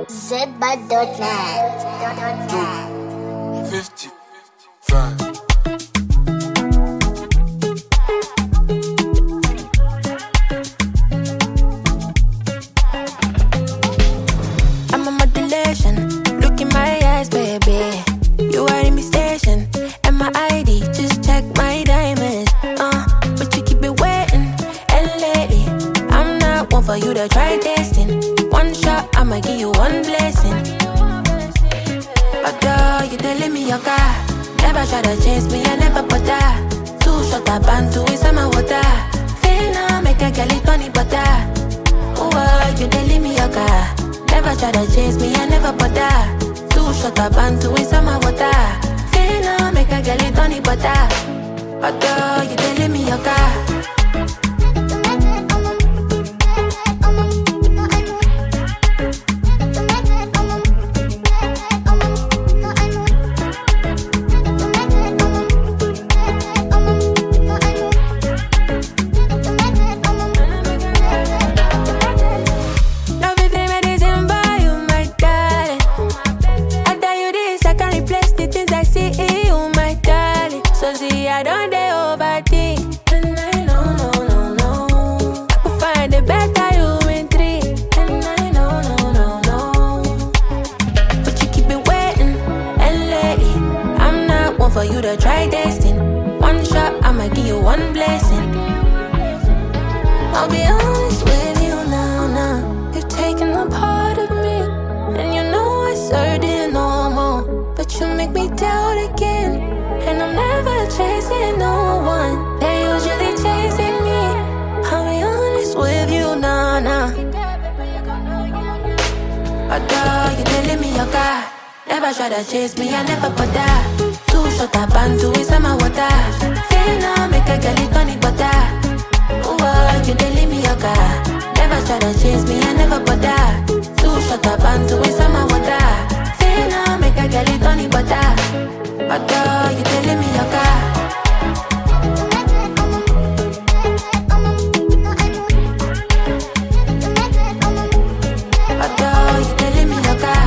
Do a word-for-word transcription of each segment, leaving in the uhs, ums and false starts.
zedbud dot net. two fifty-five. I'm a modulation. Look in my eyes, baby. You are in my station. And my I D, just check my diamonds. Uh, but you keep it waiting. And lately, I'm not one for you to try testing. One shot, I'ma give you one blessing. Although you telling me your car, never try to chase me, I never put that. Two shot up and two inside my water. Finna make a girl it honey butter. Oh, you telling me your car, never try to chase me, I never put that. Two shot up and two inside my water. Finna make a girl it honey butter. Although you telling me your car. I don't dare overthink, and I know, no, no, no. I could find it better you in three, and I know, no, no, no. But you keep it waiting, and lately I'm not one for you to try testing. One shot, I'ma give you one blessing. I'll be honest with you now, now. You've taken a part of me, and you know I certain no more. But you make me doubt again. And I'm never chasing no one. They're usually chasing me. I'll be honest with you, nah, nah. Although you telling me your car, never try to chase me, I never put that. Two shot up and two inside my water. Finna make a girl it honey butter. Oh, you telling me your car, never try to chase me, I never put that. Two shot up and two inside my water. Finna make a girl it honey butter. Although you telling me your car. Although you telling me your car.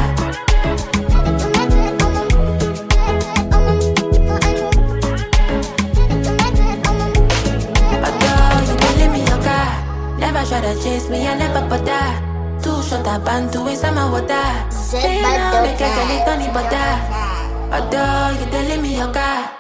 Although you telling me your car, never try to chase me, I never put that. Two shot up and two inside my water. Say now make a girl it honey butter. Although you telling me your car.